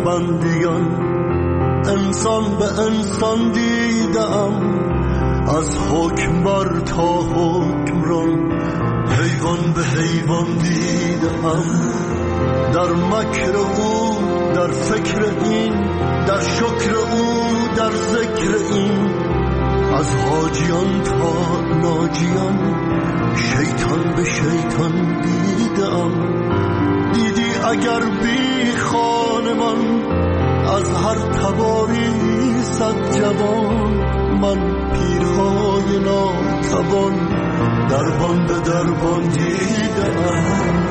پسبندیان. انسان به انسان دیدم، از حکمبر تا حکمران. حیوان به حیوان دیدم، در مکر او، در فکر این، در شکر او، در ذکر این. از حاجیان تا ناجیان، شیطان به شیطان دیدم. دیدی اگر بی خانمان، از هر تباری صد جوان. من پیرهای ناتوان، دربان به دربان دیدم.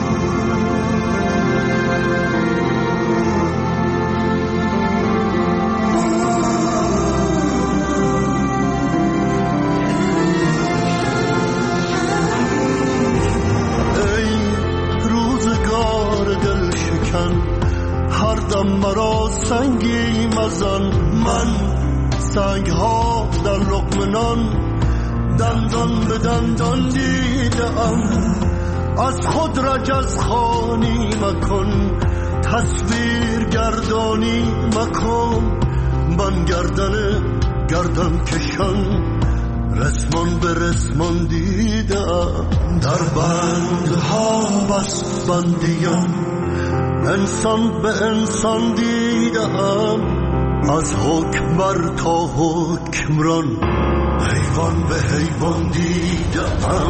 هر دم مرا سنگی مزن. من سنگ ها در لقمه نان، دندان به دندان دیدم. از خود رجز خوانی مکن، تصویر گردانی مکن. من گردن کشان، رسمان به رسمان دیدم. در بندها بس بندیان، انسان به انسان دیدم. از حکمبر تا حکمران، حیوان به حیوان دیدم.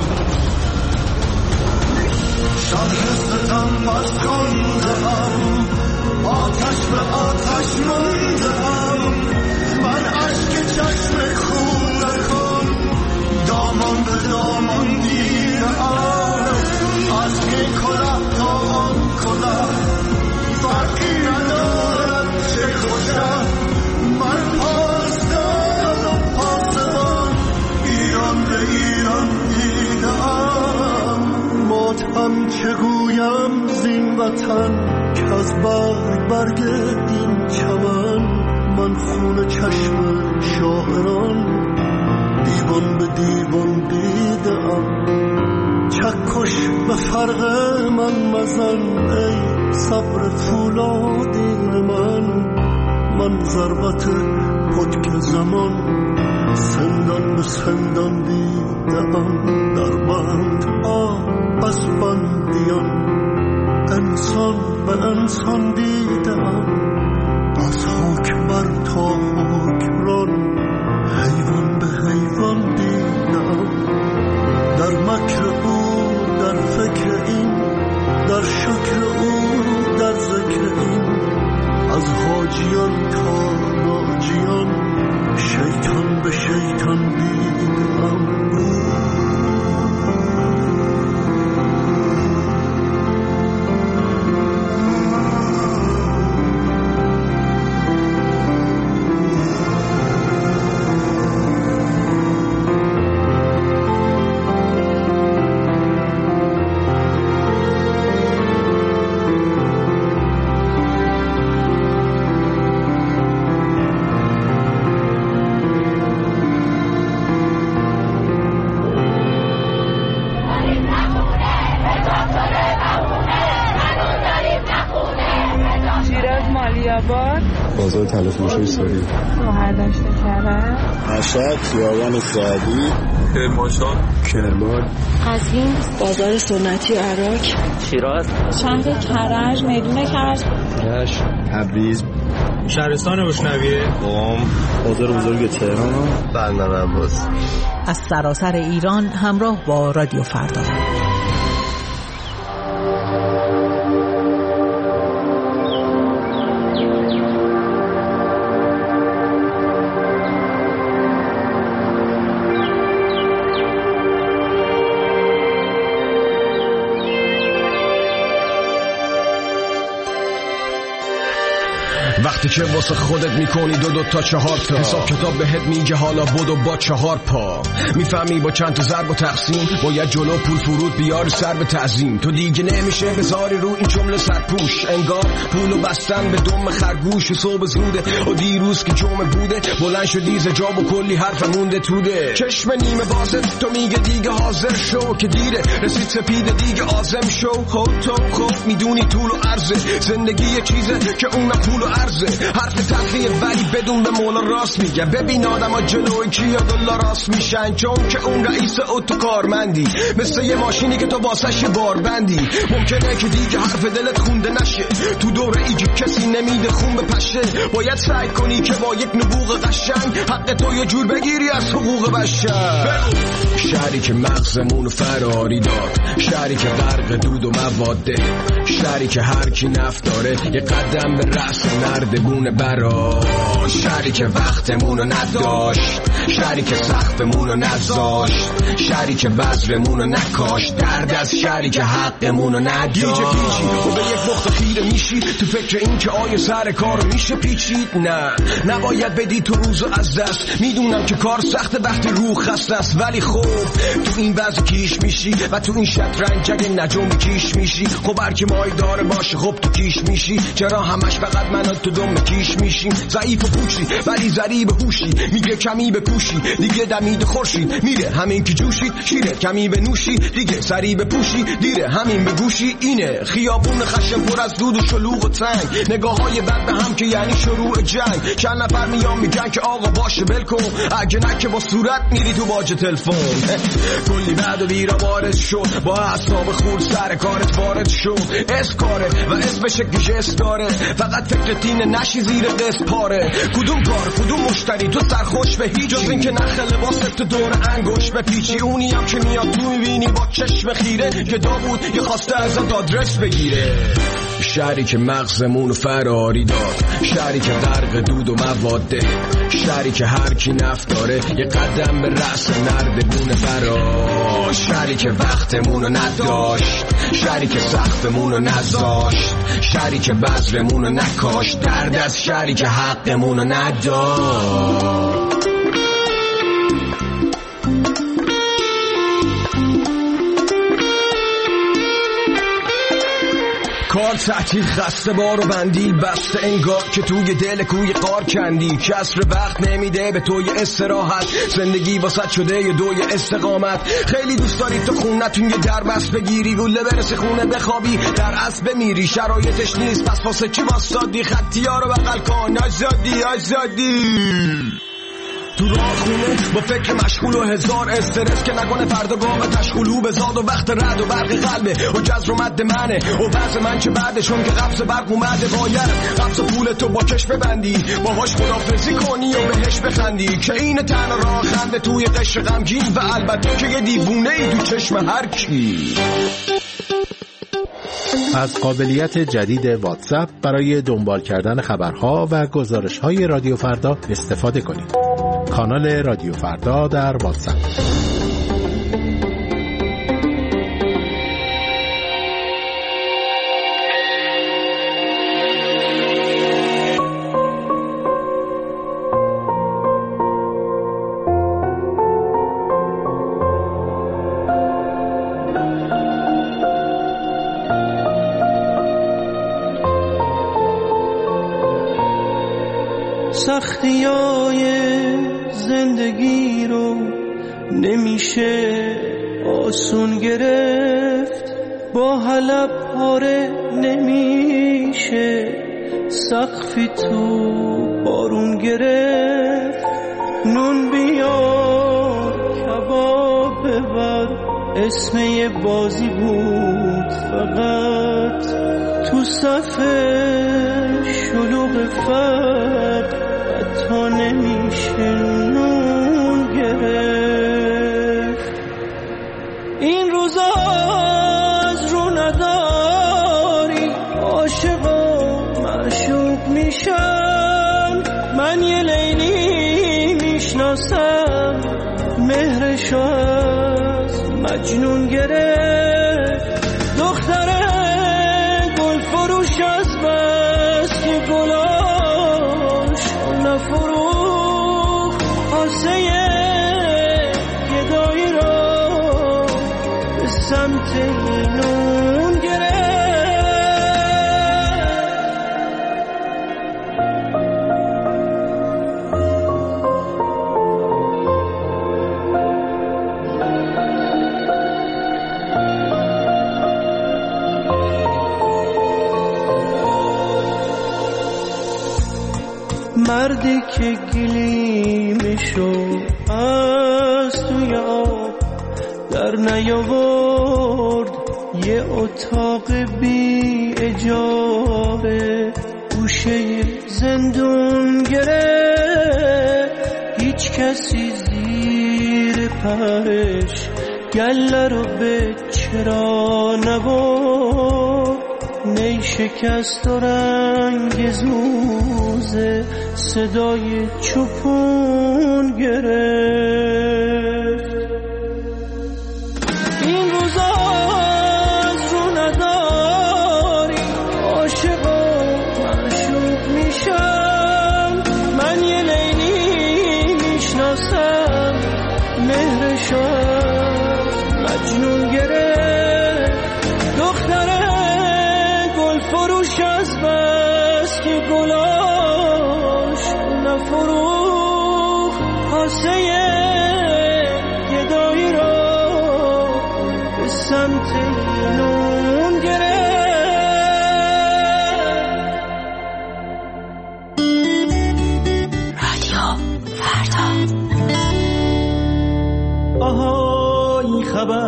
شرح ستم بس کندم، آتش به آتش مندم. من اشک چشم خون کن، دامان به دامان دیدم. از این کلاه تا آن کلاه، فرقی ندارد چه خوشم. من پاسدار و پاسبان، ایران به ایران دیدم. ماتم چگویم زین وطن، که از برگ این چمن. من خون چشم شاعران، دیوان به دیوان دیدم. چکش به فرق من مزن، ای صبر فولادی من ضربت پتک زمان، سندان به سندان دیدم. در بند بس بندیان، انسان به انسان دیدم. از حکمبر تا حکمران، حیوان به حیوان دیدم. در مکر او، در فکر این، در شکر او، در ذکر این. از حاجیان تا ناجیان، شیطان به شیطان دیدم. بازار تلفروشی ساری، شهردشت کرد، مشهد، خیابان سعدی، کرمانشاه، کرمان، قزوین، بازار سنتی عراق، شیراز، شهر کرج، میدون کرج، رشت، تبریز، شهرستان روشنویه، قم، بازار بزرگ تهران، بندر عباس. از سراسر ایران همراه با رادیو فردا. وقتی که واسه خودت میکنی دو تا 4 تا حساب کتاب بهت میگه حالا بدو با 4 پا. میفهمی با چند تا ضرب و تقسیم باید جلو پول فرود بیاری سر به تعظیم. تو دیگه نمیشه بذاری رو این جمله سرپوش، انگار پولو بستن به دم خرگوش. و صبح زوده و دیروز که جمعه بوده بلند شدی ز جا و کلی حرف مونده توده. چشم نیمه بازت تو میگه دیگه حاضر شو که دیره رسید سپید دیگه آزم شو. تو خب میدونی طول و عرضه زندگی یه چیزه که اونم پول و عرضه. حرف تلخیه ولی بدون به مولا راست میگه. ببین آدم ها جلوی کیا دلا راست میشن، چون که اون رئیس اتوکارمندی مثل یه ماشینی که تو واسش باربندی. ممکنه که دیگه حرف دلت خونده نشه، تو دوره ایجی کسی نمیده خون بپشه. باید سعی کنی که با یک نبوغ قشنگ حق تو یه جور بگیری از حقوق بشر. شهری که مغزمونو فراری داد، شهری که غرق دود و مواده، شهری که هر کی نفت داره یه قدم به رأس نردبونه برا. شهری که وقتمونو نداشت، شهری که سقفمونو نذاشت، شهری که بذرمونو نکاشت، درد از شهری که حقمونو نداشت. گیجه گیجی و به یک نقطه خیره میشی تو فکر این که آیا سر کارو میشه پیچید. نه نباید بدی تو روزو از دست. میدونم که کار سخته وقتی روح خسته است، ولی خب تو این وضع کیش میشی و تو این شطرنج اگه نجوم کیش میشی. خب هرکی مای داره باشه خب تو کیش میشی. چرا همش فقط من تو دم کیش میشیم؟ ضعیف و پوچی ولی ضریب هوشی، میگه کمی بپوشی دیگه دمید خورشید میره. همین که جوشید شیره کمی بنوشی دیگه سری بپوشی دیره. همین بگوشی اینه خیابون خشم پر از دود و شلوغ و تنگ، نگاه های بد به هم که یعنی شروع جنگ. چند نفر میان میگن که آقا باشه بل کن، اگه نه که با صورت میری تو باج تلفن. کلی بعد و بیرا وارد شد با اعصاب خور سر کارت وارد شد. اسکاره و اسمش گژست داره، فقط فکرت اینه نشی زیر قسط پاره. کدوم کار کدوم مشتری تو سرخوش به هیچ، جز این که نخ لباست تو دور انگوش به پیچی. اونی هم که میاد تو میبینی با چشم خیره که داوود یه خواسته ازت آدرس بگیره. شهری که مغزمونو فراری داد، شهری که غرق دود و مواده، شهری که هر کی نفت داره یه قدم به رأس نردبونه برا. شهری که وقتمونو نداشت، شهری که سقفمونو نذاشت، شهری که بذرمونو نکاشت، درد از شهری که حقمونو نداشت. کار تعطیل خسته بار و بندیل بسته، انگار که توی دل کوی قار کندی. کسر وقت نمیده به توی استراحت، زندگی واسط شده یه دوی استقامت. خیلی دوست داری تو خونتون یه دربست بگیری، گوله برسه خونه بخوابی در اصل بمیری. شرایطش نیست پس واسه چی واسادی؟ خطی ها رو بغل کن آزادی. تو راه خونه با فکر مشغول و هزار استرس که نکنه فردا گاه تشغلو به زاد و وقت رد و برق قلبه و جزر و مد منه و بحث من چه بعدشون که قبض برق اومده. باید قبض پول تو با کش ببندی، باهاش خدافزی کنی و بهش بخندی که این تن راه خنده توی قشر غمگین و البته که یه دیوونه ای تو چشم هر کی. از قابلیت جدید واتساپ برای دنبال کردن خبرها و گزارش‌های رادیو فردا استفاده کنید. کانال رادیو فردا در واتساپ. سختیای زندگی رو نمیشه آسون گرفت، با حلب پاره نمیشه سقفی تو بارون گرفت. نون بیار کباب ببر اسم یه بازی بود، فقط تو صف شلوغ فرد تا نمیشه نون گرفت. این روزا از رو نداری عاشقا معشوق میشن. من یه لیلی میشناسم مهرشو از مجنون گرفت. دختره گل فروش از بس که گلا سمت اینون گرفت. مردی که گلیمشو از توی آب در نیاورد، یه اتاق بی اجاره گوشه زندون گرفت. هیچ کسی زیر پرش گله رو به چرا نبرد. نی شکست و رنگ زوزه صدای چوپون گرفت. این روزا از رو نداری عاشق و معشوق میشم. من یه لیلی میشناسم مهرشو مجنون گرفت. دختره گل فروش از بس که گلاش نفروخ، کاسه گدایی رو به سمت نون گرفت. رادیو فردا. آهای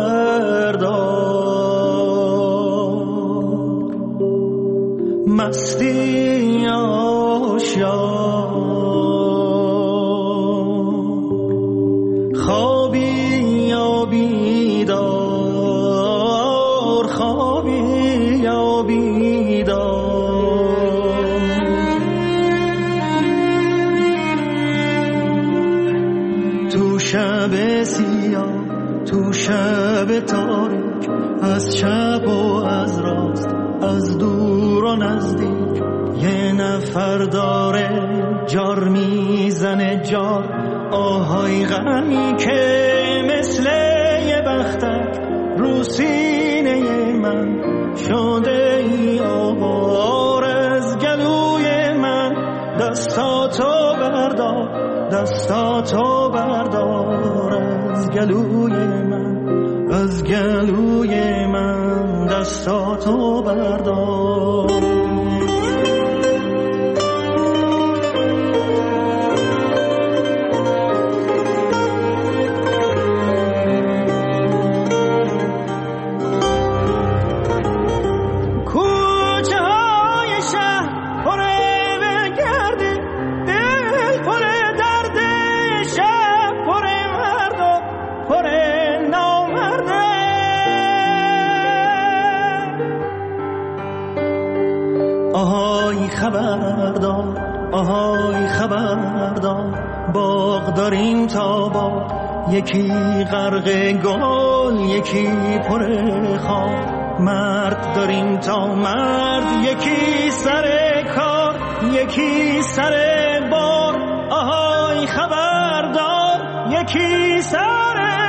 خبردار، مستی آشیار، خوابی یا بیدار، خوابی یا بیدار. تو شب سیاه، تو شب تاریک، از چپ و از راست، از دور و نزدیک، یه نفر داره جار میزنه جار. آهای غمی که مثل یه بختک رو سینه من شده ای آوار. از گلوی من دستاتو بردار، دستاتو بردار. از گلوی من، از گلوی من دستاتو بردار. آهای خبردار، آهای خبردار، باغ داریم تا باغ، یکی غرق گل یکی پر خار. مرد داریم تا مرد، یکی سر کار یکی سر بار. آهای خبردار، یکی سر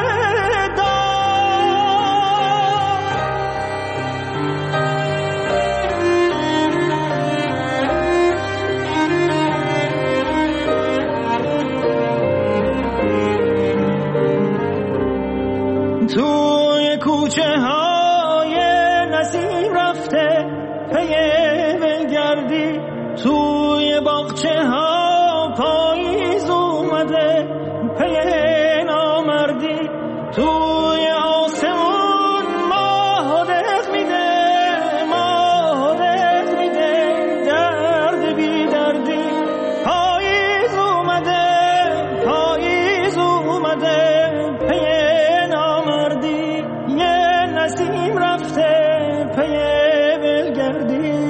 توی کوچه های نسیم رفته پی بلگردی، توی باغچه ها پاییز اومده پی نامردی. توی آسمون ماه دق میده، ماه دق میده درد بی دردی. پاییز اومده، پاییز اومده پی نامردی. یه نسیم رفته پی بلگردی.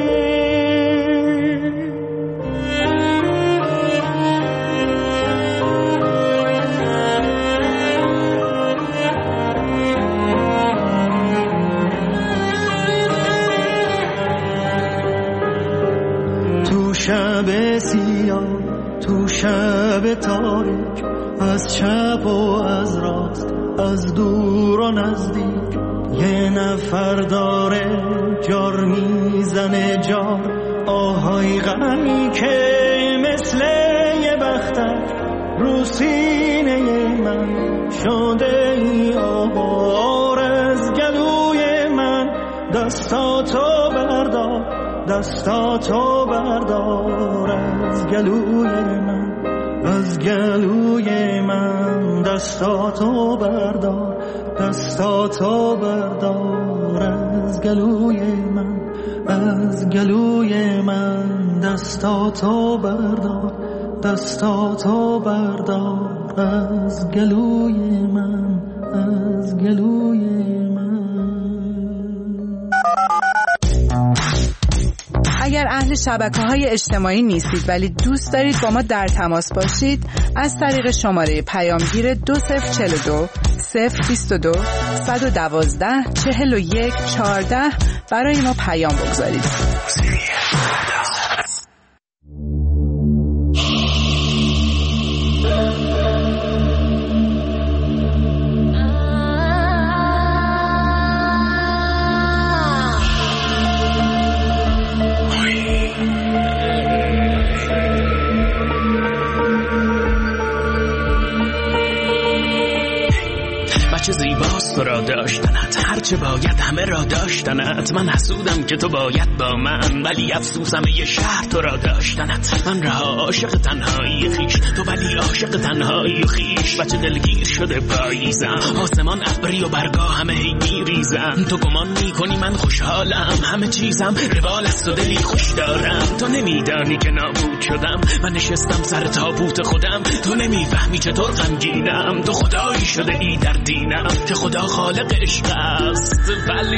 تو شب سیاه، تو شب تاریک، از چپ و از راست، از دور و نزدیک، یه نفر داره جار میزنه جار، آهای غمی که مثل یه بختک رو سینه من شده ای آوار. از گلوی من دستاتو بردار، دستاتو بردار از گلوی من، از گلوی من دستاتو بردار، دستاتو بردار از گلوی من، از گلوی من دستاتو بردار، دستاتو بردار از گلوی من، از گلوی من. اگر اهل شبکه‌های اجتماعی نیستید ولی دوست دارید با ما در تماس باشید، از طریق شماره پیامگیر 2042 022 112 41 14 برای ما پیام بگذارید. چه زیباست تو را داشتنت، هرچه باید همه را داشتنت. من حسودم که تو باید با من، ولی افسوسم یه شهر تو را داشتنت. من رها عاشق تنهایی خیش، تو ولی عاشق تنهایی و خیش. بچه دلگیر شده پاییزم، آسمان ابری و برگاه همه هی میریزم. تو گمان میکنی من خوشحالم، همه چیزم روال است و دلی خوش دارم. تو نمیدانی که نابود شدم، من نشستم سر تابوت خودم. تو نمیفهمی چطور غمگینم، تو خدایی شده ای در دینم که خدا خالق عشق است. ولی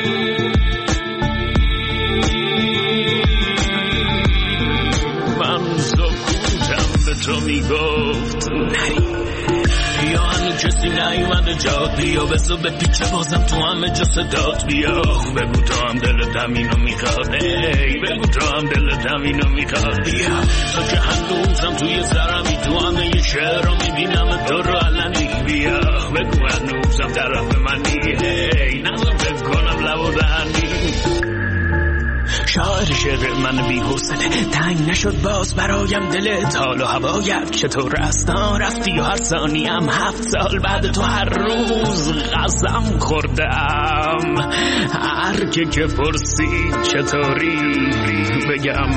من سکوتم به تو میگفت نری، یا هنو کسی نیومده جاد بیا، بزو به پیچه بازم تو همه جا صدات بیا. بگو تو هم دلت همینو میخواد، بگو تو هم دلت همینو میخواد. بیا تو که هنوزم توی سرمی، تو همه یه شعر رو میبینم تو رو علنی. بیا بگو هنوزم طرف منی، نظر فکر کنم لب و دهنی. شاعر شعر من بی حوصله، تنگ نشد باز برایم دلت. حال و هوایت چطور است؟ رفتی و هر ثانیم 7 سال بعد تو هر روز قسم خوردم. هر که پرسید چطوری بگم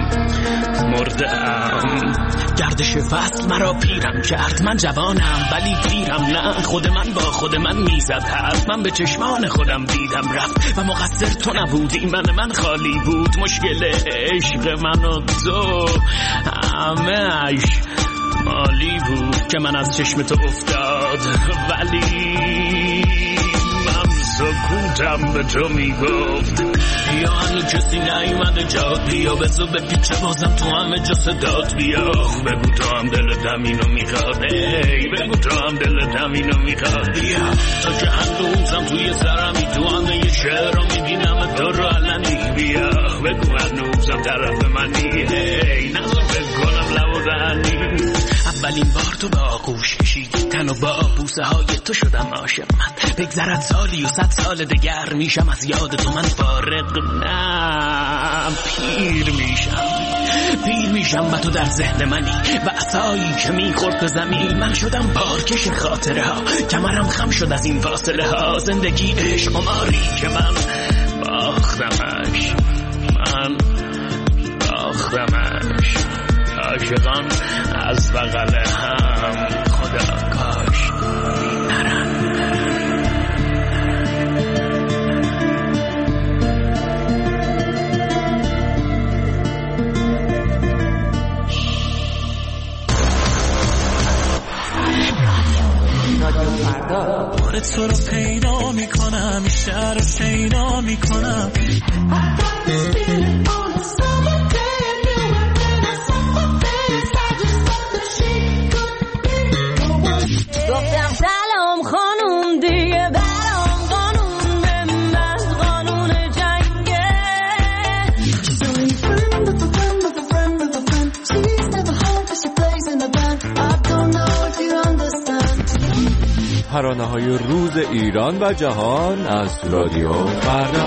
مردم. گردش فصل مرا پیرم کرد، من جوانم ولی پیرم نه. خود من با خود من میزد حرف، من به چشمان خودم دیدم رفت و مقصر تو نبودی. من خالی بود مشکل عشق من و تو، همه‌اش مالی بود که من از چشم تو افتاد. ولی من سکوتم به تو میگفت یا هنو کسی نیومده جاد بیا، بزو به پیچه بازم تو همه جا صدات بیا. بگو تو هم دلت همینو میخواد، بگو تو هم دلت همینو میخواد. بیا تو که هنوزم توی سرمی، تو همه یه شعر رو میبینم تو رو علنی. بیا بگو هنوزم طرف منی، نظر فکر کنم لب و دهنی. اولین بار تو با آغوش کشیدی تن و با بوسه های تو شدم عاشق. من بگذرد سالی و 100 سال دگر میشم از یاد تو من فارغ. نه پیر میشم و تو در ذهن منی و عصایی که میخورد به زمین. من شدم بارکش خاطره ها، کمرم خم شد از این فاصله ها. زندگی عشق قماری که من باختمش، من باختمش. عاشقان از بغل هم خدا کاش نرن. بار تو رو پیدا میکنم، این شهر رو شیدا میکنم. گفتم سلام خانوم دیگه برام قانون بهم از قانون جنگه. She's only friend of a friend of a friend of a friend. She's never home but she plays in the band. I don't know if you understand. ترانه‌های روز ایران و جهان از رادیو فردا.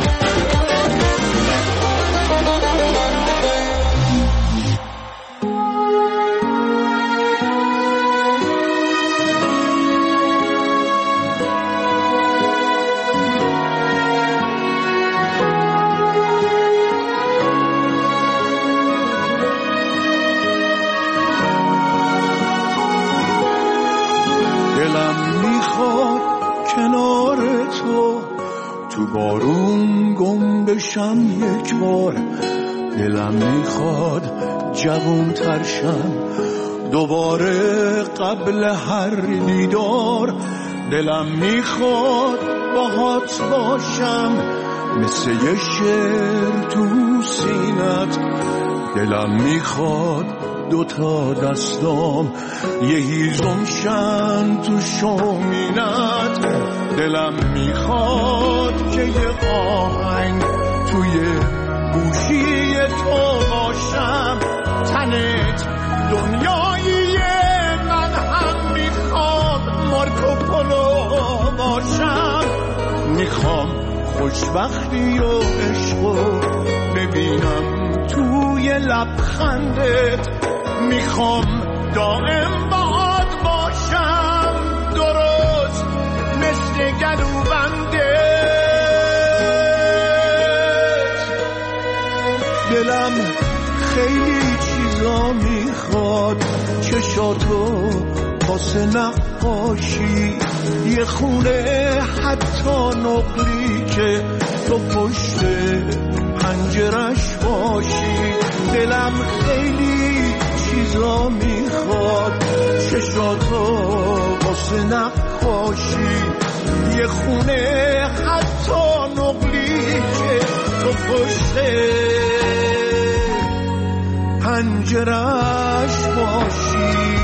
بارون گم بشم یک بار، دلم میخواد جوان ترشم دوباره قبل هر دیدار، دلم میخواد باهات باشم مثل یه شعر تو سینت، دلم میخواد دوتا دستام یه هیزم شن تو شومینت، دلم میخواد که یه آهنگ توی گوشی تو باشم، تنت دنیایی من هم میخواد مارکوپولو باشم، میخوام خوشبختی و عشقو ببینم توی لبخندت، میخوام دائم باهات باشم درست مثل گلوبندت، دلم خیلی چیزا میخواد چشاتو واسه نقاشی، یه خونه حتی نقلی که تو پشت پنجرش باشی، دلم خیلی چیزا میخواد چشاتو واسه نقاشی، یه خونه حتی نقلی که تو پشت پنجرش باشی.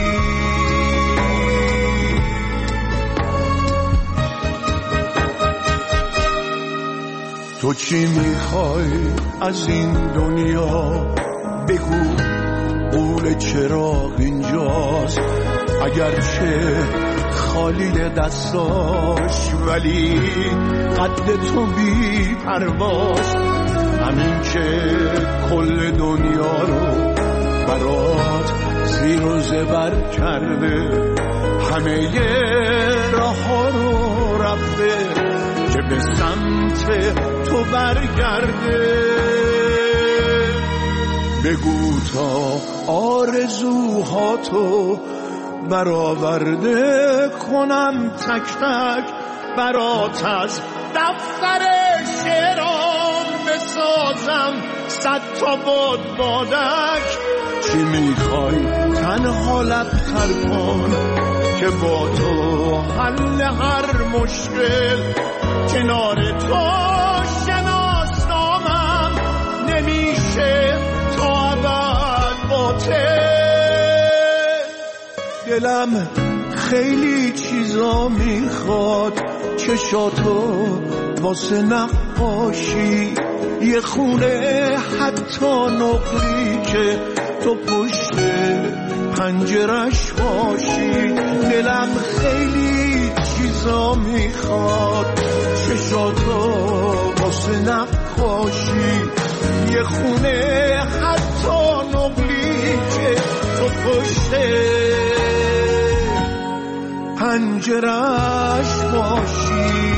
تو چی میخوای از این دنیا بگو، قول چراغ اینجاست اگرچه خالی دستاش، ولی قد تو بی پرواز، همین که کل دنیا رو برات زیر و زبر کرده، همه راه ها رو رفته که به سمت تو برگرده، بگو تا آرزوهاتو برآورده کنم تک تک برات، از دفتر شعرام بسازم 100 تا بادک، چی میخوای تنها لبتر کن که با تو حل هر مشکل، کنار تو شناسنامم نمیشه تا ابد باطل، دلم خیلی چیزا میخواد چشاتو واسه نقاشی، یه خونه حتی نقلی که تو پشت پنجرش باشی، دلم خیلی چیزا میخواد چشاتو واسه نقاشی، یه خونه حتی نقلی که تو پشت پنجرش باشی.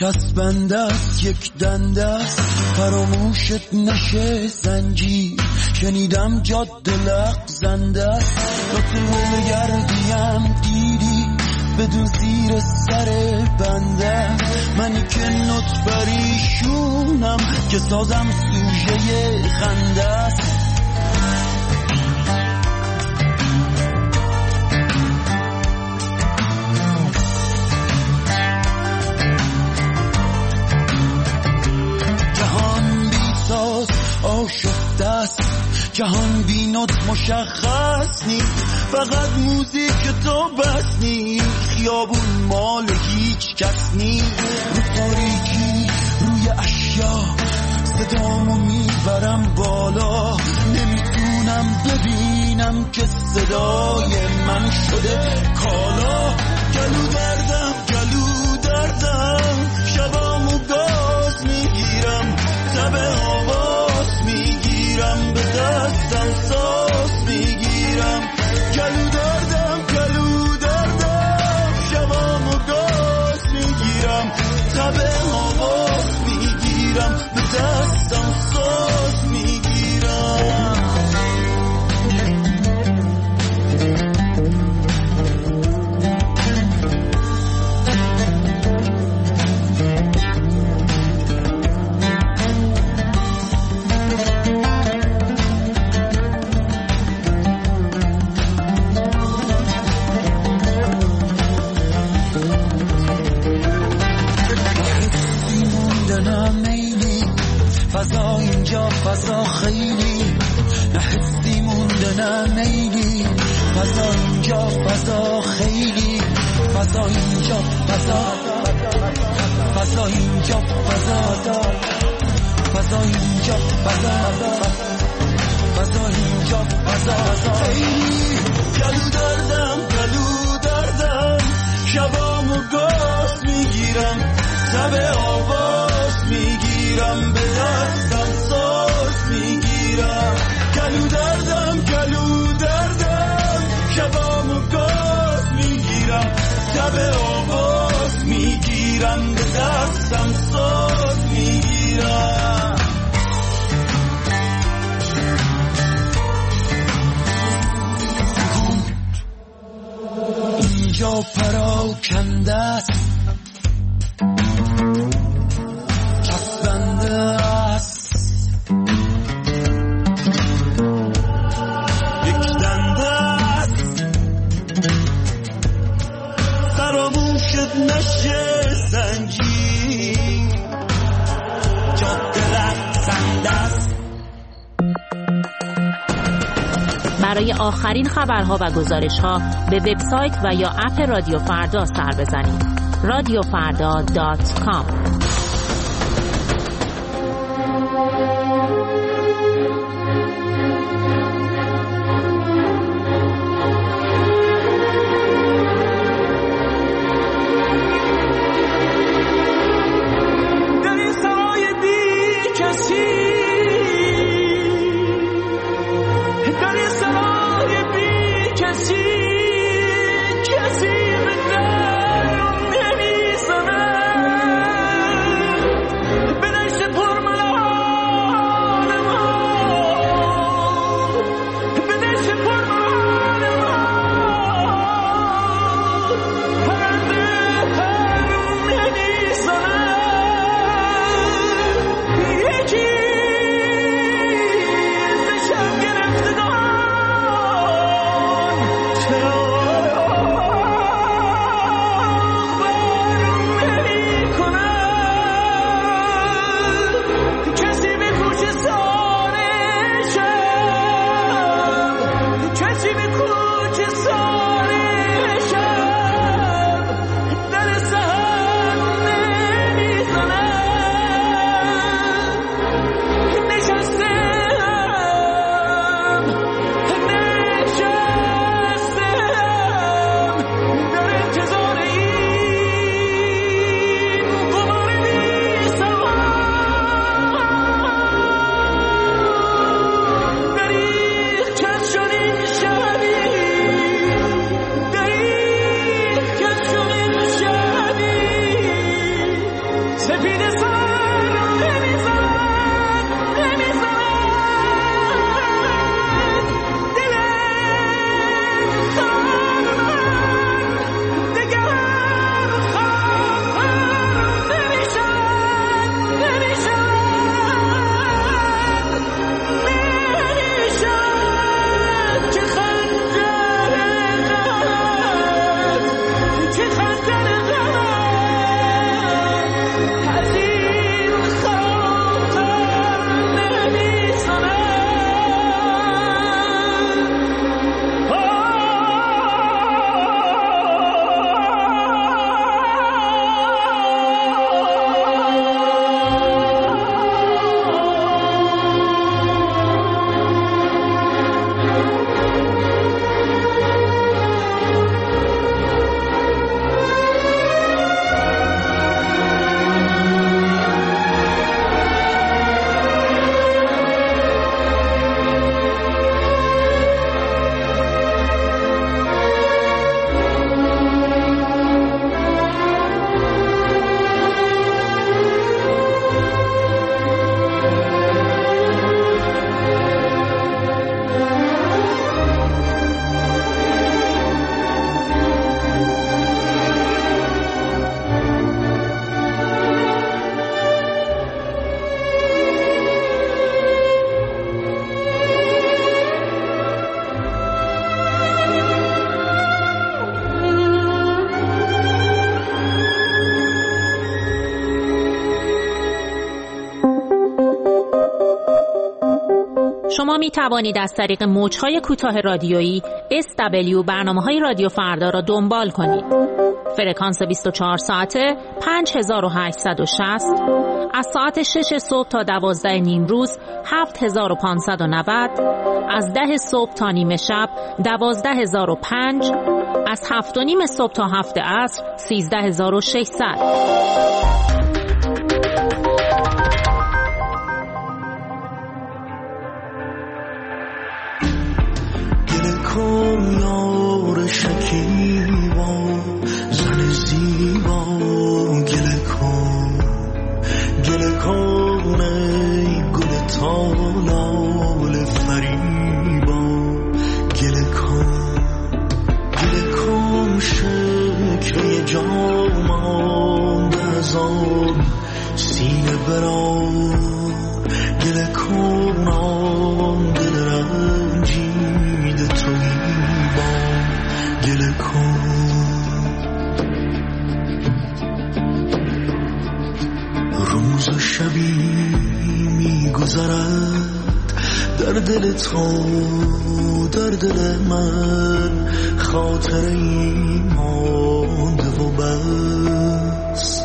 چسبنده است یک دنده است فراموشت نشه زنجیر شنیدم جاده لغزنده است تا تو گردیم دیدی بدون زیر سر بنده منی که نوت بریشونم که سازم سوژه خنده است آشفته است جهان بینات مشخص نیست فقط موزیک تو بس نیست خیابون مال هیچ کس نیست رو تاریکی روی اشیا صدامو میبرم بالا نمیتونم ببینم که صدای من شده کالا گلو دردم شبامو گاز میگیرم تب آواز میگیرم به دستم ساز میگیرم گلو دردم شبامو گاز میگیرم تب آواز میگیرم به دستم ساز میگیرم فضا اینجا فضا خیلی نه حسی مونده نه میلی فضا اینجا فضا خیلی فضا اینجا فضا اینجا فضا اینجا فضا اینجا خیلی گلو دردم شبامو گاز میگیرم تب آواز میگیرم به دستم ساز میگیرم گلو دردم شبامو گاز میگیرم تب آواز میگیرم به دستم ساز میگیرم اینجا پراکنده است نشه زنجیر جاده لغزنده است. برای آخرین خبرها و گزارش‌ها به وبسایت و یا اپ رادیو فردا سر بزنید. radiofarda.com یکی شما می توانید از طریق موج‌های کوتاه رادیویی SW برنامه‌های رادیو فردا را دنبال کنید. فرکانس 24 ساعته 5860، از ساعت 6 صبح تا 12 نیم روز 7590، از 10 صبح تا نیمه شب 12005، از 7 و نیم صبح تا 7 عصر 13600. یار شکیبا زن زیبا گله کن ای گل تالال فریبا گله کن شکل جامم دزان سینه برا گله کن آن دل رنجید توی گله کن روز و شبی میگذرد در دل تو در دل من خاطری مانده و بس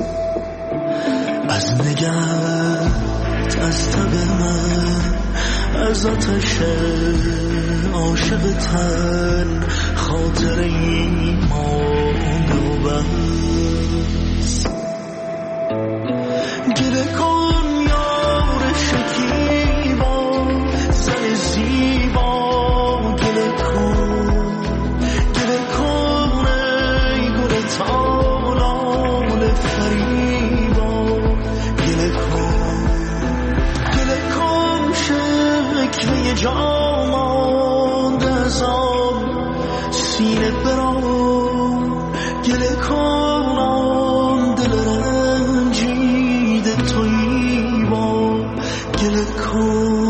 از نگهت از تب من از آتش عاشق تن خاطری مانده و بس گله کن یار شکیبا زن زیبا گله کن ای گل تالال فریبا گله کن شکل جامان دزان سینه بران گله کن آن دل رنجیده تویی با گله کن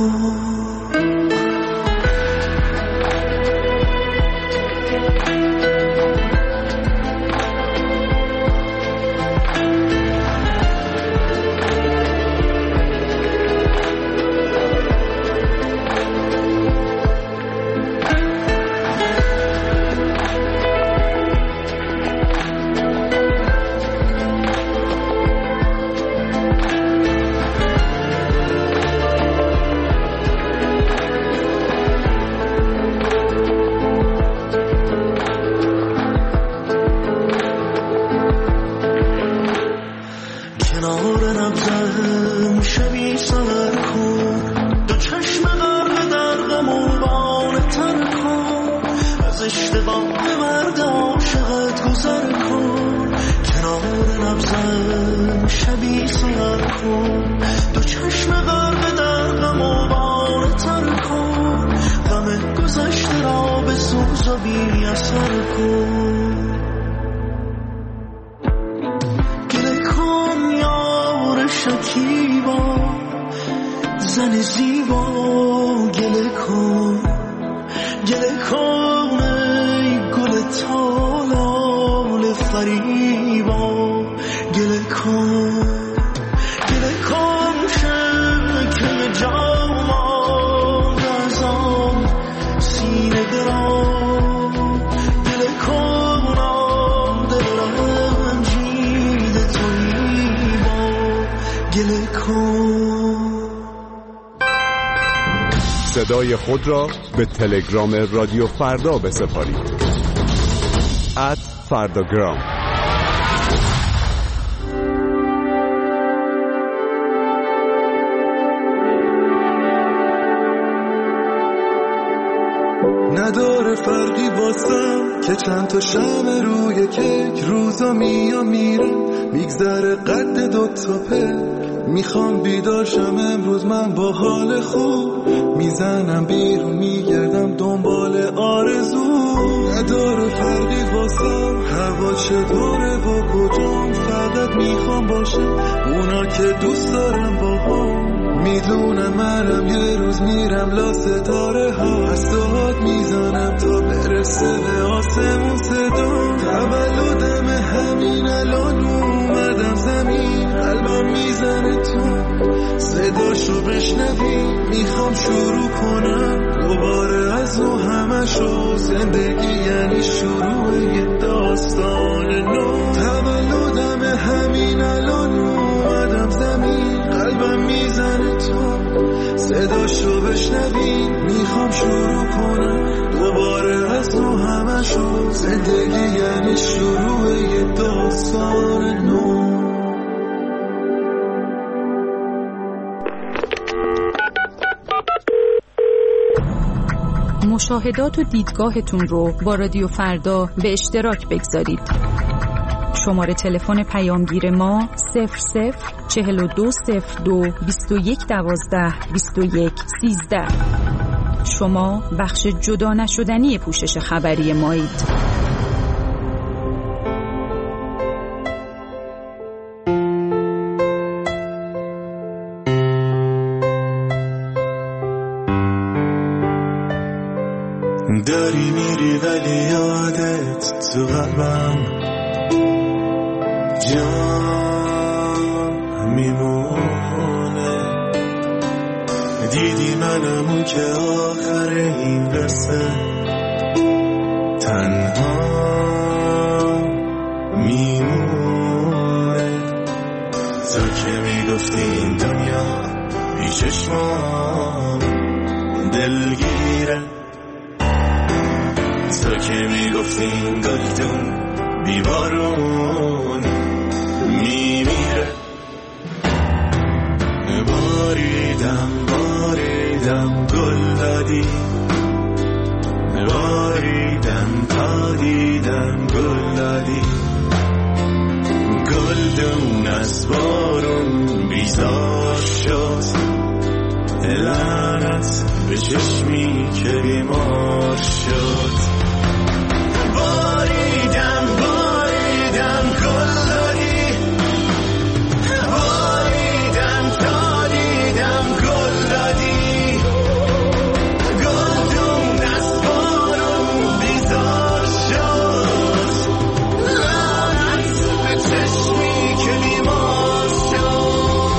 صدای خود را به تلگرام رادیو فردا بسپارید. @فرداگرام. نداره فرقی واسم که چند تا شمع روی کیک روزا میام میرم میگذره قد 2 تا پل میخوام بیدار شم امروز من با حال خوب میزنم بیرون میگردم دنبال آرزو نداره فرقی واسم هوا چطوره و کجام فقط میخوام باشم اونا که دوست دارم با هم میدونم منم یه روز میرم لا ستاره ها هستهات میزنم تا برسه به آسمون صدا تولدم همین الان اومدم زمین قلبم میزنه تو صداشو بشنوی میخوام شروع کنم دوباره از نو همشو. زندگی یعنی شروع یه داستان نو. تولدم همین الان اومدم زمین، قلبم میزنه تو صداشو بشنوین. میخوام شروع کنم دوباره از نو همشو. زندگی یعنی شروع یه داستان نو. مشاهدات و دیدگاهتون رو با رادیو فردا به اشتراک بگذارید. شماره تلفن پیامگیر ما 00420221122113. شما بخش جدا نشدنی پوشش خبری مایید. داری میری ولی یادت تو قلبم جا میمونه. دیدی منمون که آخر این قصه تنها میمونه. تو که میگفتی این دنیا بی چشمام دلگیره. تو که میگفتی این گلدون بی بارون میمیره. باریدم گل دادی، باریدم تا دیدم گل دادی. گلدون از بارون بیزار شد، لعنت به چشمی که بیمار شد. باریدم گل دادی، باریدم تا دیدم گل دادی. گلدون از بارون بیزار شد، لعنت به چشمی که بیمار شد.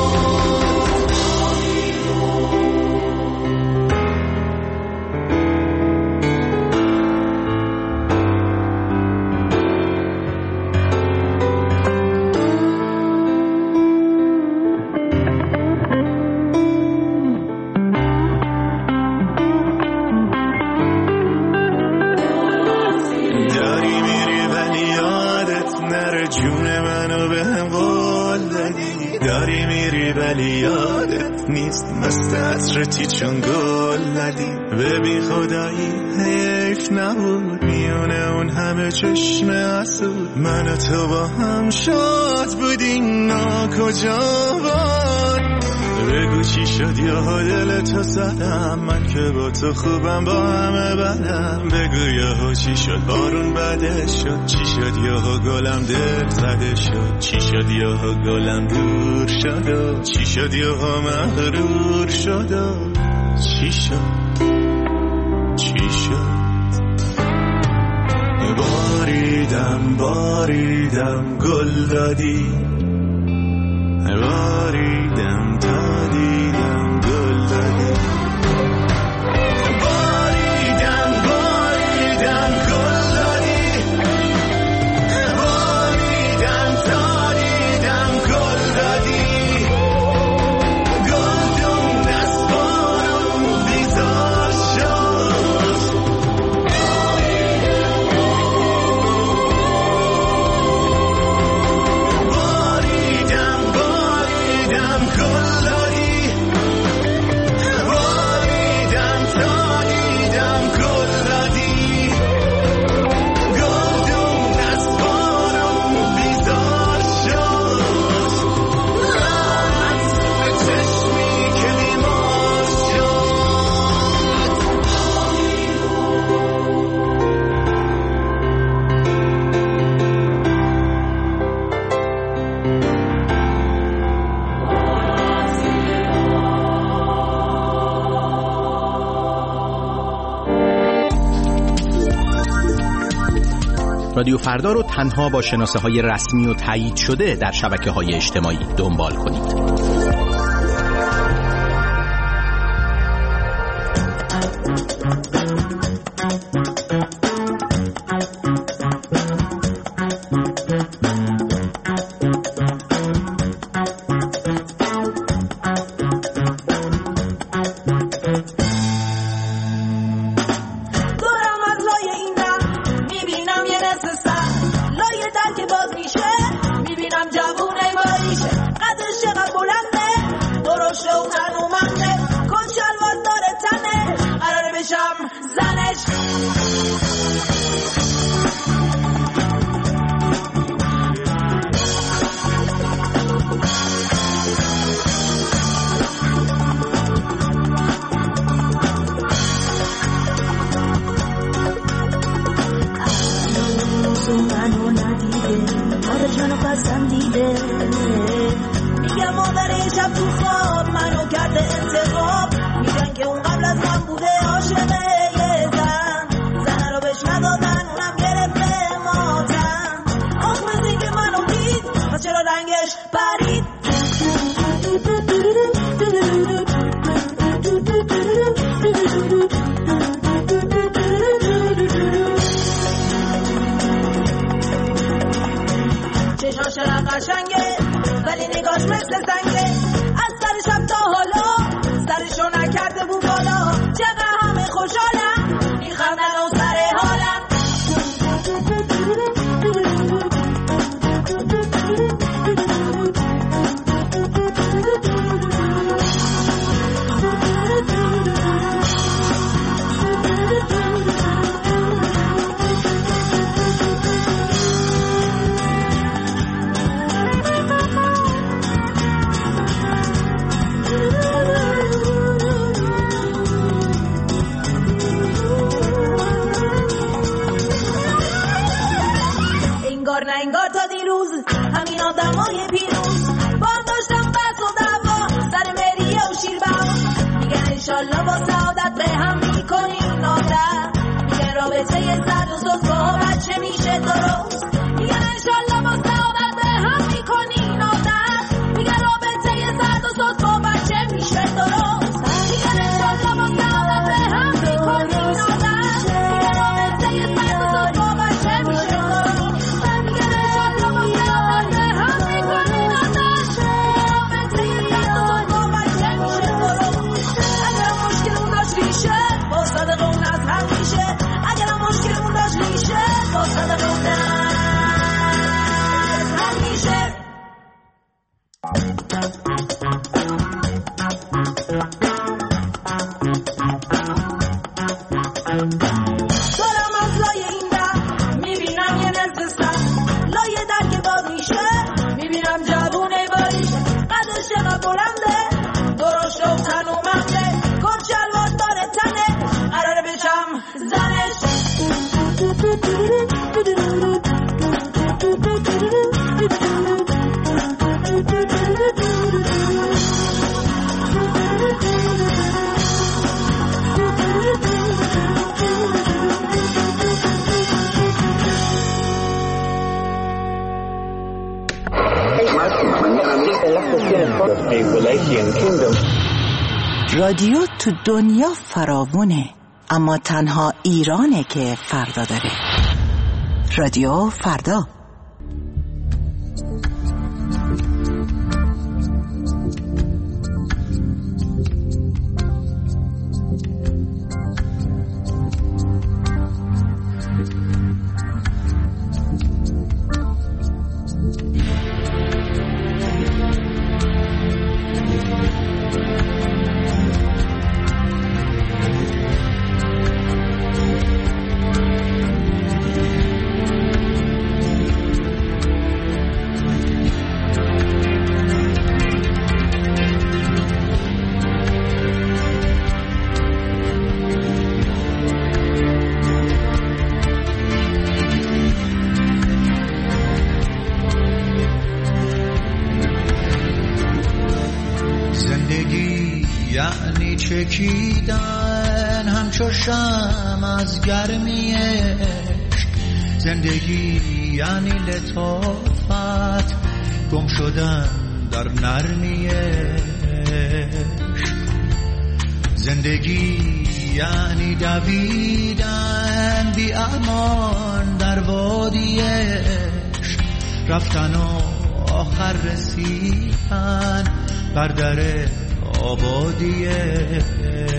داری میری ولی یادت نیست مست عطرتی چون گل ندی. ببین خدایی حیف نبود میونه اون همه چشم حسود. من و تو با هم شاد بودیم ناکجا بود. بگو چی شد یا دل تو زدم، من که با تو خوبم با همه بدم. بگو یا چی شد بارون بده شد، چی شد یا گلم دل زده شد، چی شد یا گلم دور شد، چی شد یا مغرور شد، چی شد باریدم گل دادی، باریدم تا دیدم گل دادی. باریدم گل دادی، باریدم تا دیدم گل دادی. گلدون از بارون بیزار شد، رادیو فردا رو تنها با شناسه‌های رسمی و تایید شده در شبکه‌های اجتماعی دنبال کنید. رادیو تو دنیا فراوونه، اما تنها ایرانه که فردا داره. رادیو فردا. چکیدن همچو شمع از گرمی عشق، زندگی یعنی لطافت، گم شدن در نرمی عشق. زندگی یعنی دویدن بی امان در وادی عشق، رفتن و آخر رسیدن بر در آبادی عشق.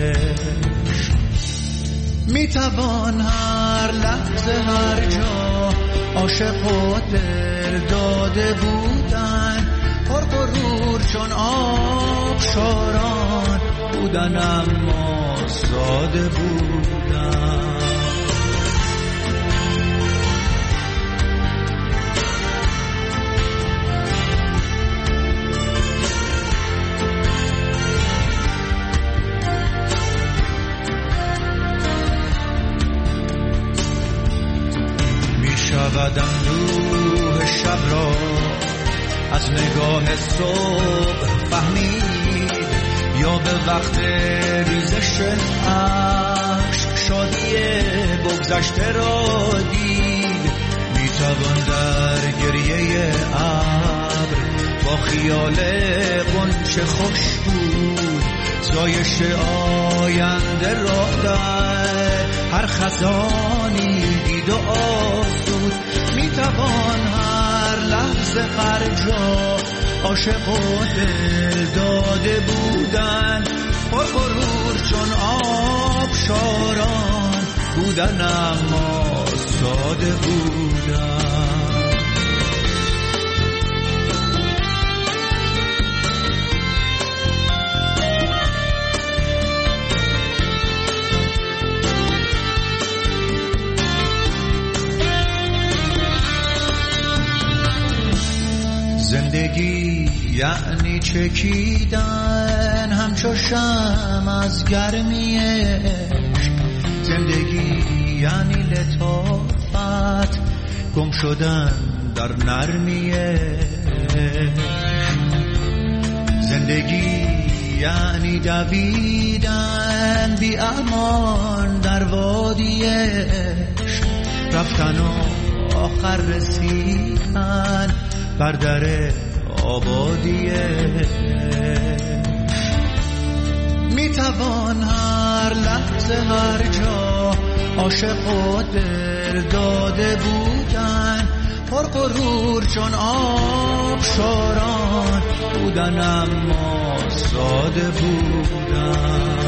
میتوان هر لحظه هر جا عاشق و دل داده بودن، پرغرور چون آبشاران بودن اما ساده بودن. شود اندوه شب را از نگاه صبح فهمید، یا به وقت ریزش اشک شادی بگذشته را دید. میتوان در گریه ابر با خیال غنچه خوشبو زایش آینده را در هر خزانی دید و آسود. میتوان هر لحظه هر جا عاشق و دل داده بودن، پرغرور چون آبشاران بودن اما ساده بودن. زندگی یعنی چکیدن همچو شمع از گرمی عشق، زندگی یعنی لطافت، گم شدن در نرمی عشق. زندگی یعنی دویدن بی امان در وادی عشق، رفتن و آخر رسیدن بر در آبادی عشق. میتوان هر لحظه هر جا عاشق و دل داده بودن، پرغرور چون آبشاران بودن اما ساده بودن.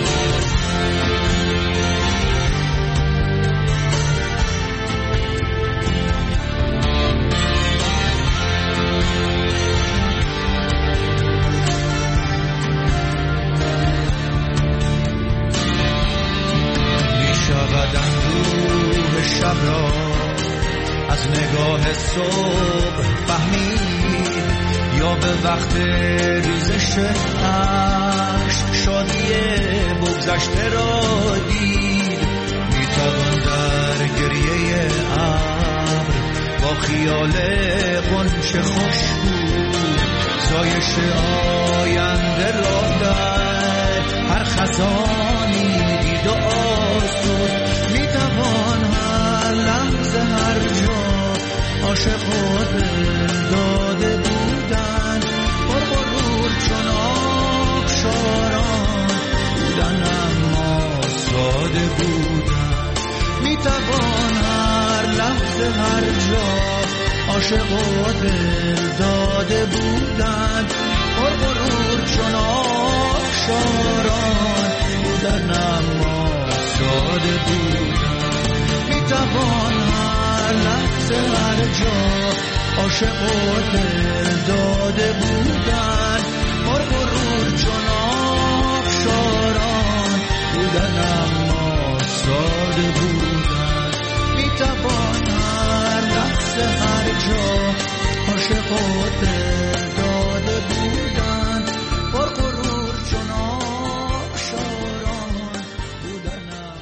شب را از نگاه صبح فهمید، یا به وقت ریزش اشک شادی بگذشته را دید. میتوان در گریه ابر با خیال غنچه خوشبو زایش آینده را در هر خزانی دید و آسود. میتوان هر لحظه هر جا عاشق و دل داده بودن، پرغرور چون آبشاران بودن، میتوان هر لحظه هر جا عاشق و دل داده بودن، غرور چون آبشاران بودن اما ساده بودن، میتوان هر لحظه هر جا عاشق و دل داده بودن، غرور چون آبشاران بودن اما ساده بودن، میتوان هر لحظه هر جا عاشق و دل داده بودن، غرور چون آبشاران بودن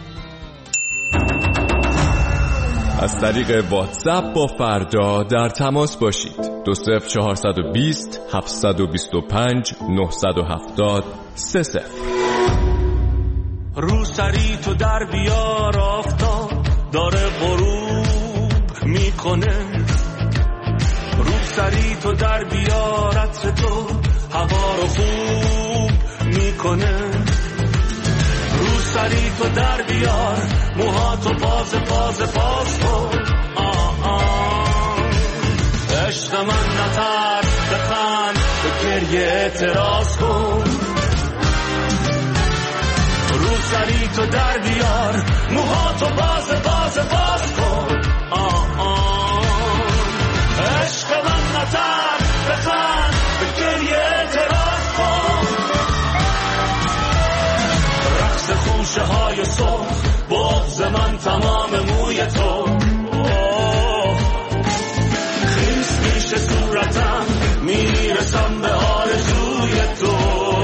اما. از طریق واتساپ با فردا در تماس باشید. 20420 725 970 30. رو سری تو در بیار، آفتاب داره غروب میکنه، رو سری تو در بیار، عطر تو هوا رو خوب میکنه، رو سری تو در بیار، موهاتو باز کن، عشق من نترس، بخند، به گریه اعتراض کن، رو سری تو در بیار، موهاتو باز کن، عشق من نترس، بخند، به گریه اعتراض کن، رقص خوشه های صبح، بغض من تمام موی تو، خیس میشه صورتم، میرسم به آرزوی تو،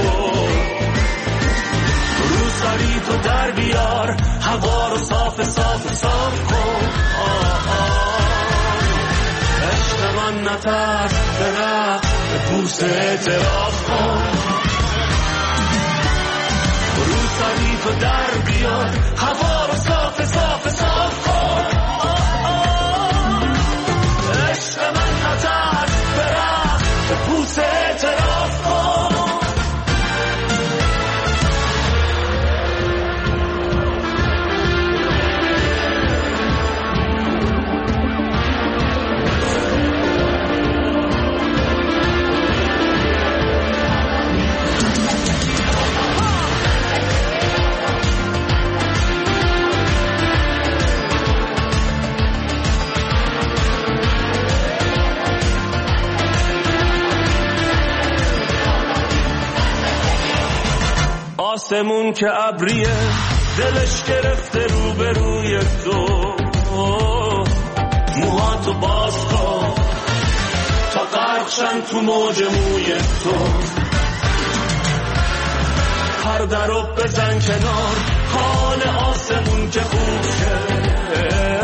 رو سری تو در بیار، هوا رو صاف کن، عشق من نترس، به رقص، به بوسه اعتراف کن، رو سری تو در بیار، هوا رو صاف کن، عشق من نترس، به رقص، به بوسه اعتراف کن. آسمون که ابریه، دلش گرفته روبروی تو، موهاتو باز کن تا غرقشن تو موج موی تو، پرده رو بزن کنار، حال آسمون که خوب شه،